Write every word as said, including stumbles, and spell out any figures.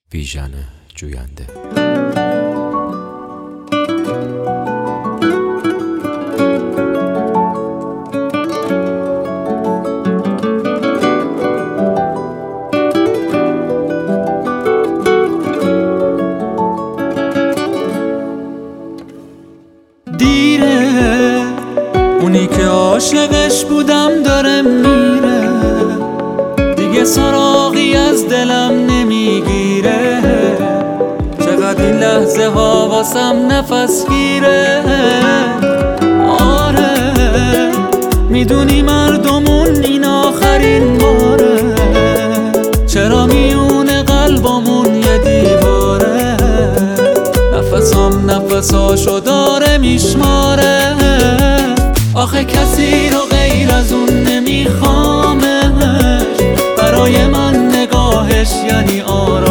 ویژن جوینده. دیره اونی که عاشقش بودم داره میره، دیگه سراغی از دلم نمیگیره. چقدر این لحظه ها واسم نفس گیره. آره میدونی مردمون این آخرین باره، چرا میونه قلبمون یه دیواره. نفسام نفساشو داره میشماره، آخه کسی رو غیر از اون نمیخوامش. برای من نگاهش یعنی آرامش.